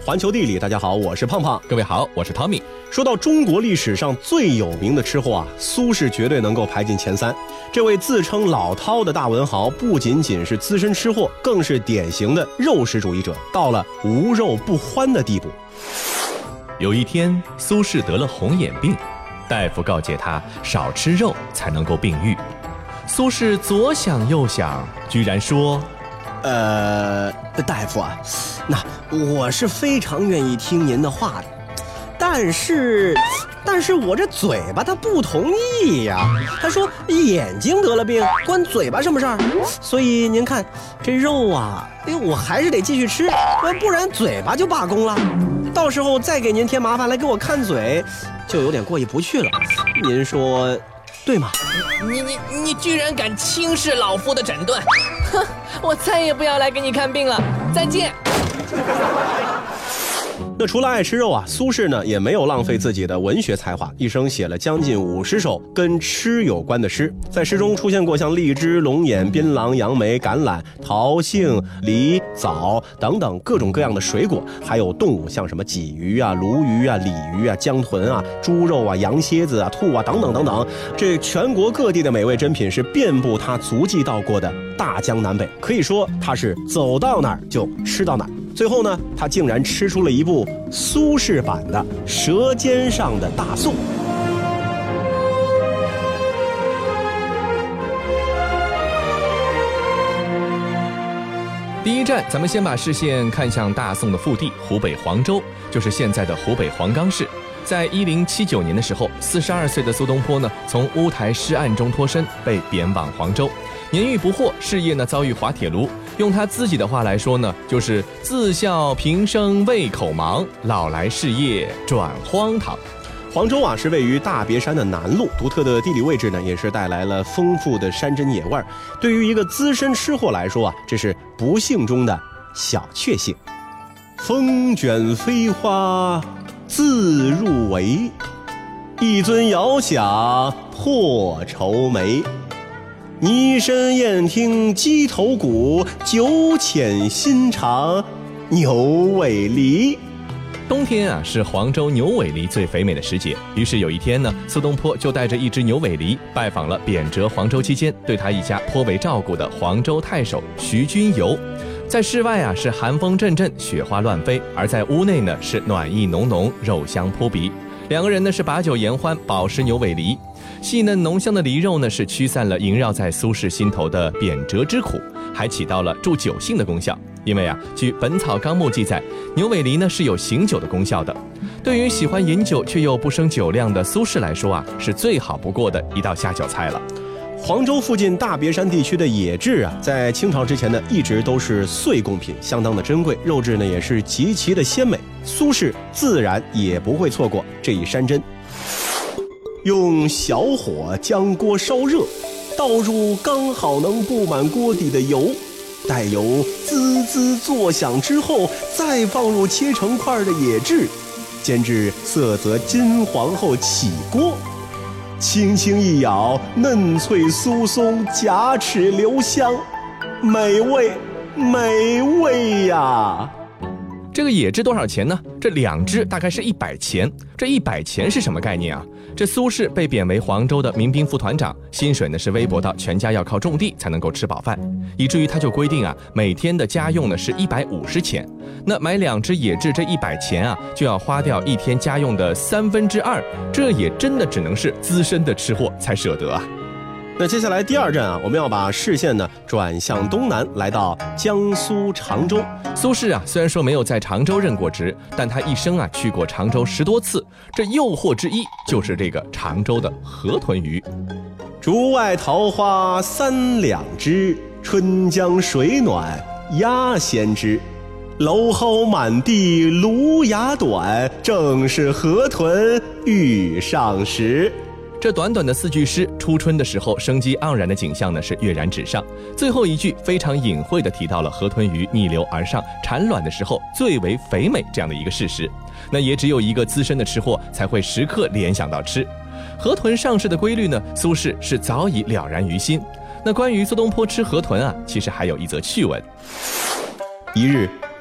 环球地理，大家好，我是胖胖。 各位好，我是 Tommy。 说到中国历史上最有名的吃货啊，苏轼绝对能够排进前3。这位自称老饕的大文豪，不仅仅是资深吃货，更是典型的肉食主义者，到了无肉不欢的地步。 有一天，苏轼得了红眼病，大夫告诫他少吃肉才能够病愈。苏轼左想右想，居然说： 大夫啊，那我是非常愿意听您的话的，但是我这嘴巴他不同意呀。他说眼睛得了病关嘴巴什么事儿？所以您看这肉啊，我还是得继续吃，不然嘴巴就罢工了。到时候再给您添麻烦来给我看嘴，就有点过意不去了。您说对吗？ 你居然敢轻视老夫的诊断！哼，我再也不要来给你看病了，再见。 那除了爱吃肉啊，苏轼呢也没有浪费自己的文学才华，一生写了将近50首跟吃有关的诗。在诗中出现过像荔枝、龙眼、槟榔、杨梅、橄榄、桃、杏、梨、枣等等各种各样的水果，还有动物，像什么鲫鱼啊、鲈鱼啊、鲤鱼啊、江豚啊、猪肉啊、羊蝎子啊、兔啊等等等等。这全国各地的美味珍品是遍布他足迹到过的大江南北，可以说他是走到哪儿就吃到哪儿。最后呢，他竟然吃出了一部苏轼版的《舌尖上的大宋》。 第一站，咱们先把视线看向大宋的腹地湖北黄州，就是现在的湖北黄冈市。在1079年的时候，42岁的苏东坡呢，从乌台诗案中脱身，被贬往黄州。年逾不惑，事业呢遭遇滑铁卢。用他自己的话来说呢，就是自笑平生胃口忙，老来事业转荒唐。 黄州啊是位于大别山的南麓，独特的地理位置呢，也是带来了丰富的山珍野味。对于一个资深吃货来说啊，这是不幸中的小确幸。风卷飞花自入围，一尊遥想破愁眉。泥深雁听鸡头鼓，酒浅心肠牛尾梨。 冬天啊，是黄州牛尾梨最肥美的时节。于是有一天呢，苏东坡就带着一只牛尾梨拜访了贬谪黄州期间对他一家颇为照顾的黄州太守徐君游。在室外啊是寒风阵阵，雪花乱飞，而在屋内呢是暖意浓浓，肉香扑鼻。两个人呢是把酒言欢，饱食牛尾梨。细嫩浓香的梨肉呢，是驱散了萦绕在苏轼心头的贬谪之苦，还起到了助酒性的功效。因为啊，据《本草纲目》记载，牛尾梨呢是有醒酒的功效的。对于喜欢饮酒却又不生酒量的苏轼来说啊，是最好不过的一道下酒菜了。 黄州附近大别山地区的野雉啊，在清朝之前呢，一直都是岁贡品，相当的珍贵，肉质呢也是极其的鲜美。苏轼自然也不会错过这一山珍。用小火将锅烧热，倒入刚好能布满锅底的油，待油滋滋作响之后，再放入切成块的野雉，煎至色泽金黄后起锅，轻轻一咬，嫩脆酥松，夹齿留香，美味美味呀！ 这个野雉多少钱呢？这2只大概是100钱。这100钱是什么概念啊？这苏轼被贬为黄州的民兵副团长，薪水呢是微薄到全家要靠种地才能够吃饱饭，以至于他就规定啊，每天的家用呢是150钱。那买2只野雉这100钱啊，就要花掉1天家用的2/3，这也真的只能是资深的吃货才舍得啊。 那接下来第2站啊，我们要把视线呢转向东南，来到江苏常州。 苏轼啊，虽然说没有在常州任过职，但他一生啊去过常州10多次。这诱惑之一就是这个常州的河豚鱼。 竹外桃花3两枝，春江水暖鸭先知。蒌蒿满地芦芽短，正是河豚欲上时。 这短短的4句诗，初春的时候生机盎然的景象呢是跃然纸上。最后一句非常隐晦地提到了河豚鱼逆流而上产卵的时候最为肥美这样的一个事实。那也只有一个资深的吃货才会时刻联想到吃。河豚上市的规律呢，苏轼是早已了然于心。那关于苏东坡吃河豚啊，其实还有一则趣闻。 一日，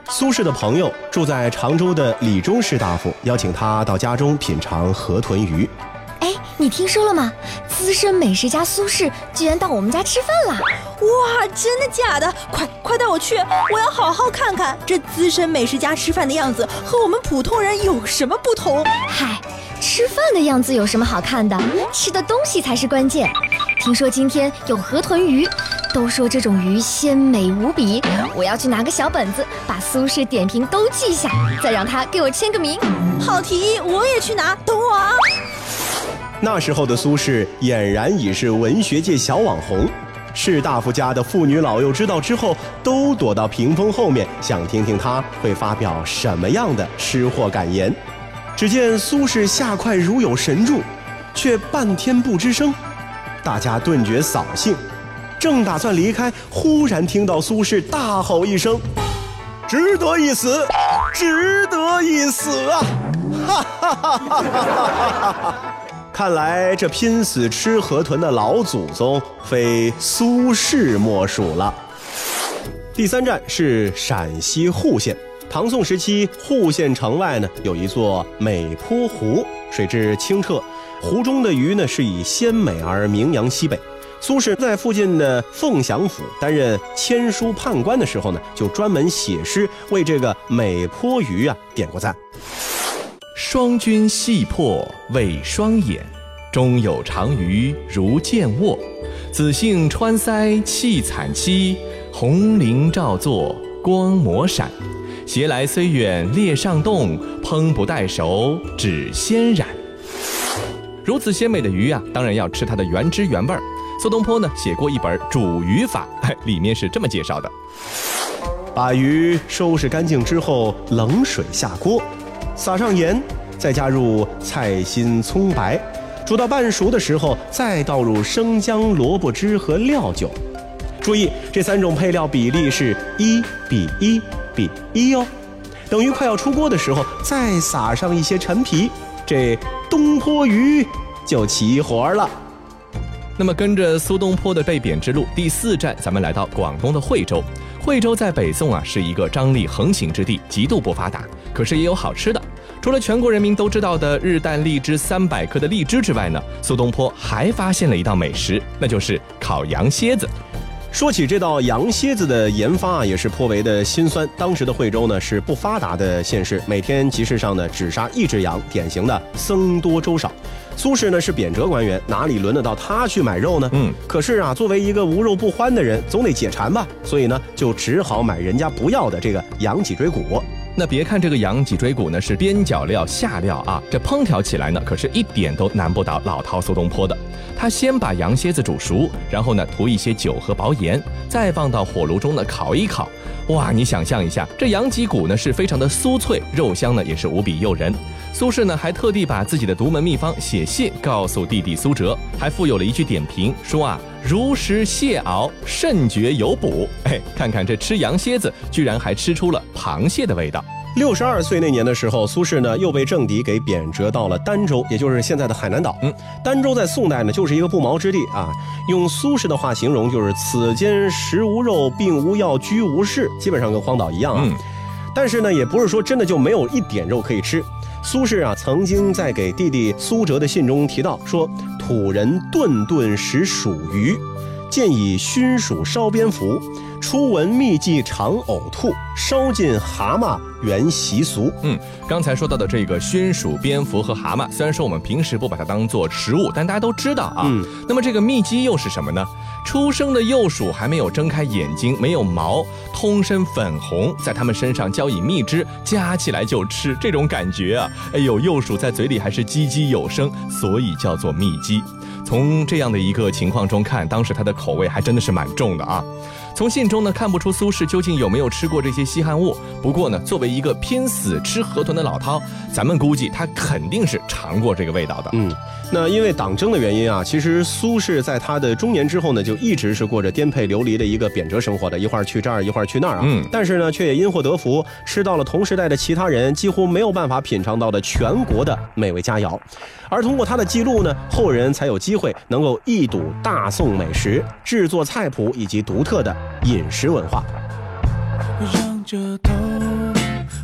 苏轼的朋友住在常州的李中士大夫邀请他到家中品尝河豚鱼。 哎，你听说了吗？资深美食家苏轼居然到我们家吃饭了！ 哇，真的假的？快带我去！我要好好看看这资深美食家吃饭的样子和我们普通人有什么不同。 嗨，吃饭的样子有什么好看的？吃的东西才是关键。听说今天有河豚鱼，都说这种鱼鲜美无比。我要去拿个小本子，把苏轼点评都记下，再让他给我签个名。 好提议，我也去拿，等我啊！ 那时候的苏轼俨然已是文学界小网红，士大夫家的妇女老幼知道之后，都躲到屏风后面，想听听他会发表什么样的吃货感言。只见苏轼下筷如有神助，却半天不吱声，大家顿觉扫兴。正打算离开，忽然听到苏轼大吼一声：“值得一死，值得一死啊！”哈哈哈哈哈哈！看来这拼死吃河豚的老祖宗非苏轼莫属了。第3站是陕西户县。唐宋时期，户县城外呢有一座美坡湖，水质清澈，湖中的鱼呢是以鲜美而名扬西北。苏轼在附近的凤翔府担任签书判官的时候呢，就专门写诗为这个美坡鱼点过赞。 双君细破为双眼，中有长鱼如剑握。子兴穿腮气惨戚，红绫照作光魔闪。携来虽远列上冻，烹不待熟只先染。如此鲜美的鱼当然要吃它的原汁原味儿。苏东坡呢写过一本《煮鱼法》，里面是这么介绍的： 把鱼收拾干净之后，冷水下锅，撒上盐，再加入菜心、葱白，煮到半熟的时候，再倒入生姜、萝卜汁和料酒。注意，这3种配料比例是1比1比1哦。等鱼快要出锅的时候，再撒上一些陈皮，这东坡鱼就齐活了。 那么跟着苏东坡的被贬之路，第4站咱们来到广东的惠州。惠州在北宋是一个张力横行之地，极度不发达，可是也有好吃的。除了全国人民都知道的日啖荔枝300克的荔枝之外呢，苏东坡还发现了一道美食，那就是烤羊蝎子。 说起这道羊蝎子的研发也是颇为的辛酸。当时的惠州呢是不发达的县市，每天集市上呢只杀1只羊，典型的僧多粥少。苏轼呢是贬谪官员，哪里轮得到他去买肉呢？可是作为一个无肉不欢的人，总得解馋吧，所以呢就只好买人家不要的这个羊脊椎骨。 那别看这个羊脊椎骨呢是边角料下料这烹调起来呢可是一点都难不倒老饕苏东坡的。他先把羊蝎子煮熟，然后呢涂一些酒和薄盐，再放到火炉中呢烤一烤。哇，你想象一下，这羊脊骨呢是非常的酥脆，肉香呢也是无比诱人。苏轼呢还特地把自己的独门秘方写信告诉弟弟苏辙，还附有了一句点评，说如食蟹螯，甚觉有补。看看这吃羊蝎子，居然还吃出了螃蟹的味道。 62岁那年的时候，苏轼呢又被政敌给贬谪到了儋州，也就是现在的海南岛。儋州在宋代呢就是一个不毛之地用苏轼的话形容，就是此间食无肉，病无药，居无事，基本上跟荒岛一样但是呢也不是说真的就没有一点肉可以吃。苏轼曾经在给弟弟苏辙的信中提到说，土人顿顿食鼠鱼，见以熏鼠烧蝙蝠，初闻秘技常呕吐，烧尽蛤蟆原习俗。 刚才说到的这个熏鼠、蝙蝠和蛤蟆，虽然说我们平时不把它当做食物，但大家都知道那么这个秘籍又是什么呢？出生的幼鼠还没有睁开眼睛，没有毛，通身粉红，在它们身上浇以蜜汁，夹起来就吃，这种感觉幼鼠在嘴里还是唧唧有声，所以叫做秘鸡。从这样的一个情况中看，当时它的口味还真的是蛮重的从信中呢看不出苏轼究竟有没有吃过这些稀罕物，不过呢作为一个拼死吃河豚的老饕，咱们估计他肯定是尝过这个味道的。 那因为党争的原因其实苏轼在他的中年之后呢，就一直是过着颠沛流离的一个贬谪生活的，一会儿去这儿一会儿去那儿但是呢却也因祸得福，吃到了同时代的其他人几乎没有办法品尝到的全国的美味佳肴。而通过他的记录呢，后人才有机会能够一睹大宋美食、制作菜谱以及独特的饮食文化。 仰着头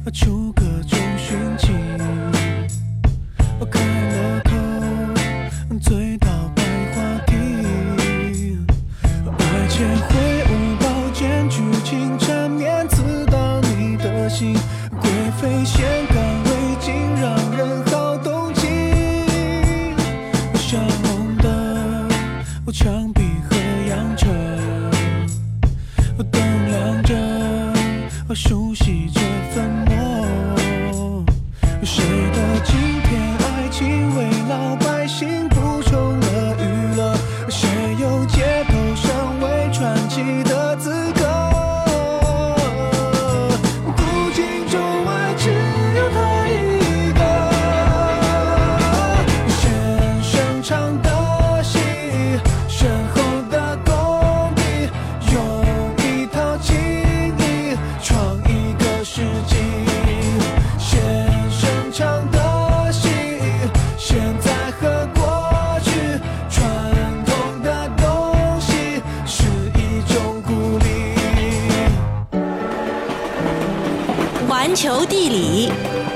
出各种寻迹。我开了口，醉到白花堤。爱千回无宝剑，剧情缠绵，刺到你的心。贵妃仙敢未尽，让人好动情。小红灯，墙壁和阳城，灯亮着，熟悉着粉墨。谁的今天爱情为老百姓补充了娱乐？谁有街头上为传奇的资格？古今中外只有他一个，先生唱的戏，身后的功底，用一套技艺创一个世纪。先生唱的戏，现在和过去，传统的东西是一种鼓励。 环球地理。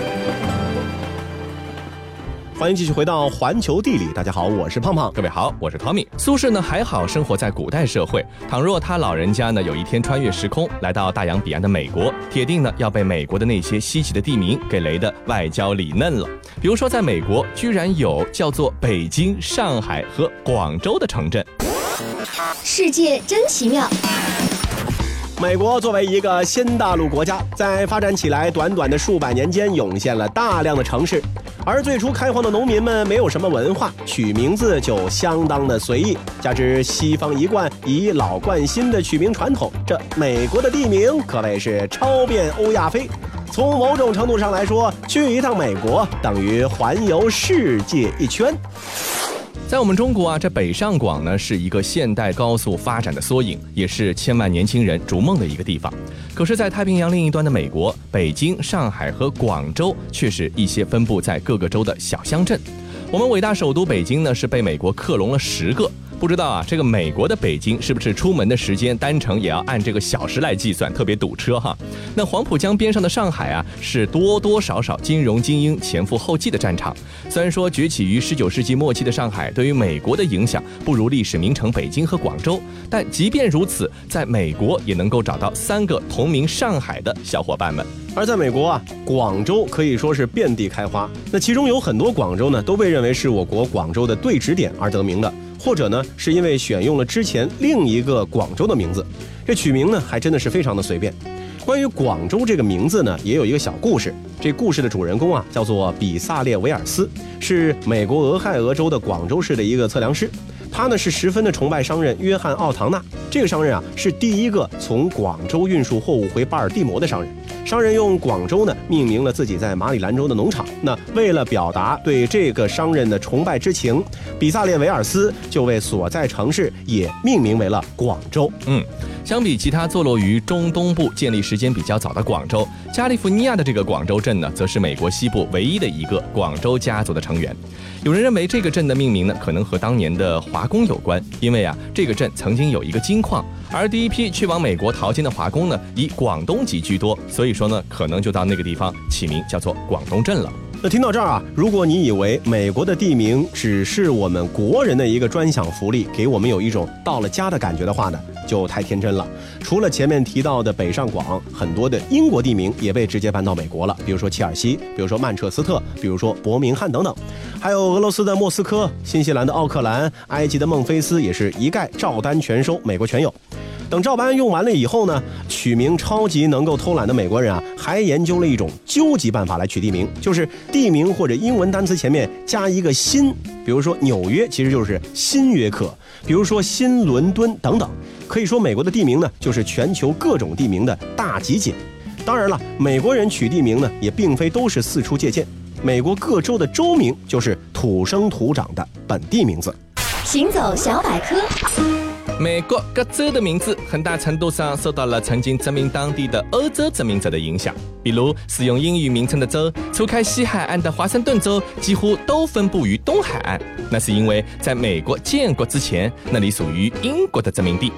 欢迎继续回到环球地理，大家好，我是胖胖。 各位好，我是 Tommy。苏轼呢还好生活在古代社会，倘若他老人家呢有一天穿越时空，来到大洋彼岸的美国，铁定呢要被美国的那些稀奇的地名给雷得外焦里嫩了。比如说，在美国居然有叫做北京、上海和广州的城镇。 世界真奇妙。 美国作为一个新大陆国家，在发展起来短短的数百年间，涌现了大量的城市。而最初开荒的农民们没有什么文化，取名字就相当的随意，加之西方一贯以老冠新的取名传统，这美国的地名可谓是超遍欧亚非。从某种程度上来说，去一趟美国等于环游世界一圈。 在我们中国啊，这北上广呢是一个现代高速发展的缩影，也是千万年轻人逐梦的一个地方。可是，在太平洋另一端的美国，北京、上海和广州却是一些分布在各个州的小乡镇。我们伟大首都北京呢是被美国克隆了10个。不知道啊，这个美国的北京是不是出门的时间单程也要按这个小时来计算，特别堵车哈？那黄浦江边上的上海啊，是多多少少金融精英前赴后继的战场。虽然说崛起于19世纪末期的上海对于美国的影响不如历史名城北京和广州，但即便如此，在美国也能够找到3个同名上海的小伙伴们。 而在美国啊，广州可以说是遍地开花。那其中有很多广州呢，都被认为是我国广州的对指点而得名的，或者呢，是因为选用了之前另一个广州的名字。这取名呢，还真的是非常的随便。关于广州这个名字呢，也有一个小故事。这故事的主人公啊，叫做比萨列维尔斯，是美国俄亥俄州的广州市的一个测量师。他呢是十分的崇拜商人约翰奥唐纳。这个商人啊，是第一个从广州运输货物回巴尔的摩的商人。商人用广州呢命名了自己在马里兰州的农场。那为了表达对这个商人的崇拜之情，比萨列维尔斯就为所在城市也命名为了广州。 相比其他坐落于中东部、建立时间比较早的广州，加利福尼亚的这个广州镇呢，则是美国西部唯一的一个广州家族的成员。有人认为这个镇的命名呢，可能和当年的华工有关，因为啊，这个镇曾经有一个金矿，而第一批去往美国淘金的华工呢，以广东籍居多，所以说呢，可能就到那个地方起名叫做广东镇了。 那听到这儿啊，如果你以为美国的地名只是我们国人的一个专享福利，给我们有一种到了家的感觉的话呢，就太天真了。除了前面提到的北上广，很多的英国地名也被直接搬到美国了，比如说切尔西，比如说曼彻斯特，比如说伯明翰等等，还有俄罗斯的莫斯科、新西兰的奥克兰、埃及的孟菲斯，也是一概照单全收，美国全有。等照搬用完了以后呢，取名超级能够偷懒的美国人啊，还研究了一种究极办法来取地名，就是地名或者英文单词前面加一个新，比如说纽约其实就是新约克，比如说新伦敦等等。可以说美国的地名呢，就是全球各种地名的大集锦。当然了，美国人取地名呢，也并非都是四处借鉴，美国各州的州名就是土生土长的本地名字。 行走小百科。 美国各州的名字很大程度上受到了曾经殖民当地的欧洲殖民者的影响，比如使用英语名称的州，除开西海岸的华盛顿州，几乎都分布于东海岸。那是因为在美国建国之前，那里属于英国的殖民地。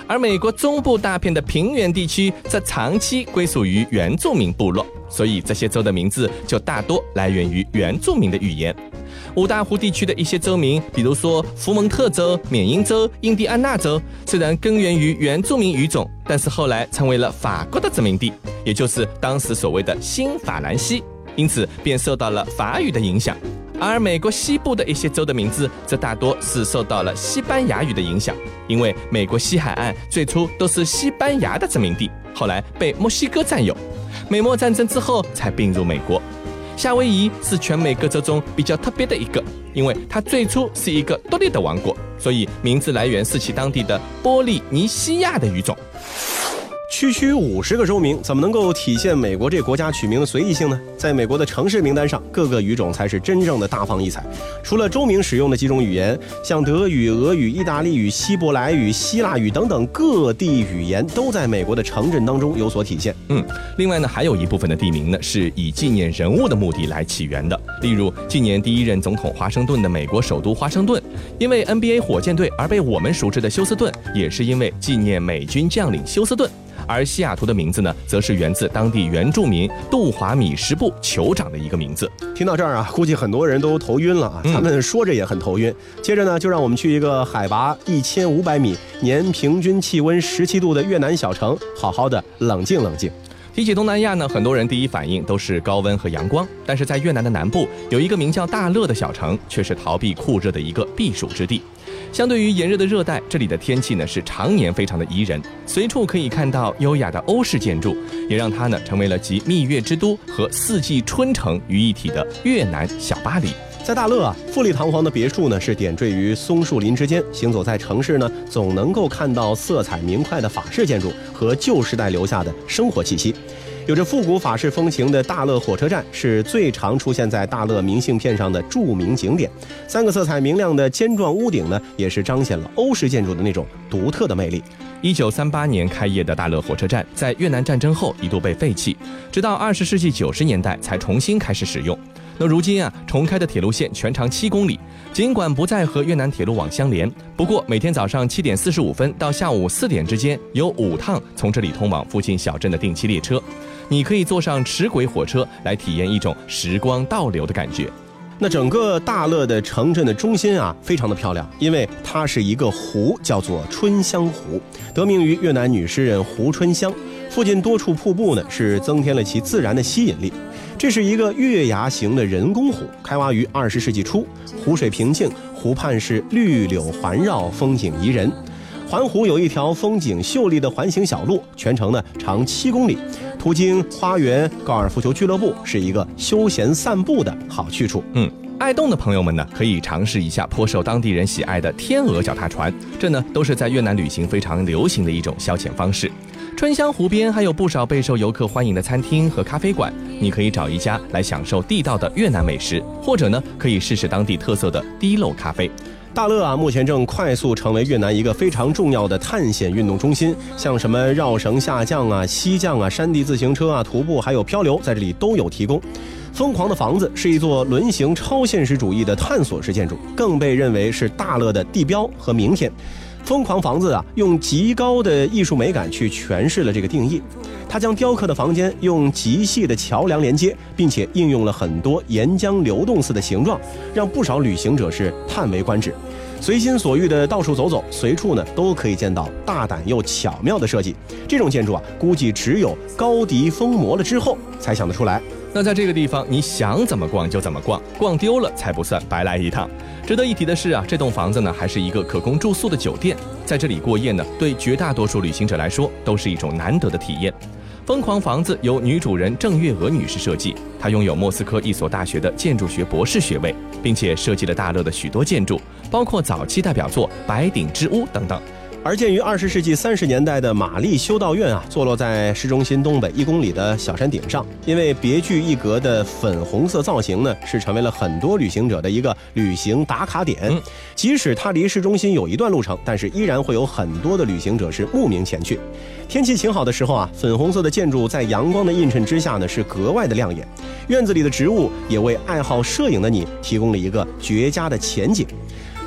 而美国中部大片的平原地区则长期归属于原住民部落，所以这些州的名字就大多来源于原住民的语言。五大湖地区的一些州名，比如说福蒙特州、缅因州、印第安纳州，虽然根源于原住民语种，但是后来成为了法国的殖民地，也就是当时所谓的新法兰西，因此便受到了法语的影响。而美国西部的一些州的名字则大多是受到了西班牙语的影响，因为美国西海岸最初都是西班牙的殖民地，后来被墨西哥占有，美墨战争之后才并入美国。夏威夷是全美各州中比较特别的一个，因为它最初是一个独立的王国，所以名字来源是其当地的波利尼西亚的语种。 区区50个州名，怎么能够体现美国这国家取名的随意性呢？在美国的城市名单上，各个语种才是真正的大放异彩。除了州名使用的几种语言，像德语、俄语、意大利语、希伯来语、希腊语等等各地语言都在美国的城镇当中有所体现。 另外呢，还有一部分的地名呢是以纪念人物的目的来起源的，例如纪念第一任总统华盛顿的美国首都华盛顿，因为 NBA 火箭队而被我们熟知的休斯顿，也是因为纪念美军将领休斯顿。而西雅图的名字呢，则是源自当地原住民杜华米什部酋长的一个名字。 听到这儿啊，估计很多人都头晕了啊，他们说着也很头晕。接着呢，就让我们去一个海拔1500米、年平均气温17度的越南小城，好好的冷静冷静。 提起东南亚呢，很多人第一反应都是高温和阳光，但是在越南的南部有一个名叫大乐的小城，却是逃避酷热的一个避暑之地。相对于炎热的热带，这里的天气呢是常年非常的宜人，随处可以看到优雅的欧式建筑，也让它呢成为了集蜜月之都和四季春城于一体的越南小巴黎。 在大乐啊，富丽堂皇的别墅呢是点缀于松树林之间，行走在城市呢，总能够看到色彩明快的法式建筑和旧时代留下的生活气息。有着复古法式风情的大乐火车站是最常出现在大乐明信片上的著名景点。3个色彩明亮的尖状屋顶呢，也是彰显了欧式建筑的那种独特的魅力。 1938年开业的大乐火车站，在越南战争后一度被废弃，直到20世纪90年代才重新开始使用。那如今啊，重开的铁路线全长7公里，尽管不再和越南铁路网相连，不过每天早上7点45分到下午4点之间，有5趟从这里通往附近小镇的定期列车。你可以坐上齿轨火车来体验一种时光倒流的感觉。 那整个大乐的城镇的中心啊，非常的漂亮，因为它是一个湖，叫做春香湖，得名于越南女诗人胡春香。附近多处瀑布呢，是增添了其自然的吸引力。这是一个月牙形的人工湖，开挖于20世纪初，湖水平静，湖畔是绿柳环绕，风景宜人。环湖有一条风景秀丽的环形小路，全程呢长7公里，途经花园、高尔夫球俱乐部，是一个休闲散步的好去处。 爱动的朋友们呢，可以尝试一下颇受当地人喜爱的天鹅脚踏船，这呢都是在越南旅行非常流行的一种消遣方式。春香湖边还有不少备受游客欢迎的餐厅和咖啡馆，你可以找一家来享受地道的越南美食，或者呢可以试试当地特色的滴漏咖啡。 大乐啊，目前正快速成为越南一个非常重要的探险运动中心，像什么绕绳下降啊、溪降啊、山地自行车啊、徒步还有漂流，在这里都有提供。疯狂的房子是一座轮形超现实主义的探索式建筑，更被认为是大乐的地标和明天。疯狂房子啊，用极高的艺术美感去诠释了这个定义。它将雕刻的房间用极细的桥梁连接，并且应用了很多沿江流动似的形状，让不少旅行者是叹为观止。随心所欲的到处走走，随处呢都可以见到大胆又巧妙的设计。这种建筑啊，估计只有高迪疯魔了之后才想得出来。 那在这个地方，你想怎么逛就怎么逛，逛丢了才不算白来一趟。值得一提的是啊，这栋房子呢还是一个可供住宿的酒店，在这里过夜呢，对绝大多数旅行者来说都是一种难得的体验。疯狂房子由女主人郑月娥女士设计，她拥有莫斯科一所大学的建筑学博士学位，并且设计了大乐的许多建筑，包括早期代表作白顶之屋等等。 而建于20世纪30年代的玛丽修道院啊，坐落在市中心东北1公里的小山顶上，因为别具一格的粉红色造型呢，是成为了很多旅行者的一个旅行打卡点。即使它离市中心有一段路程，但是依然会有很多的旅行者是慕名前去。天气晴好的时候啊，粉红色的建筑在阳光的映衬之下呢，是格外的亮眼。院子里的植物也为爱好摄影的你提供了一个绝佳的前景。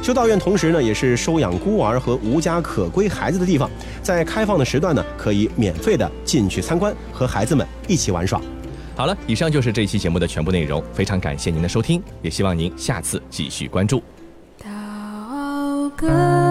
修道院同时呢，也是收养孤儿和无家可归孩子的地方，在开放的时段呢，可以免费的进去参观，和孩子们一起玩耍。 好了，以上就是这期节目的全部内容，非常感谢您的收听，也希望您下次继续关注。 祷告。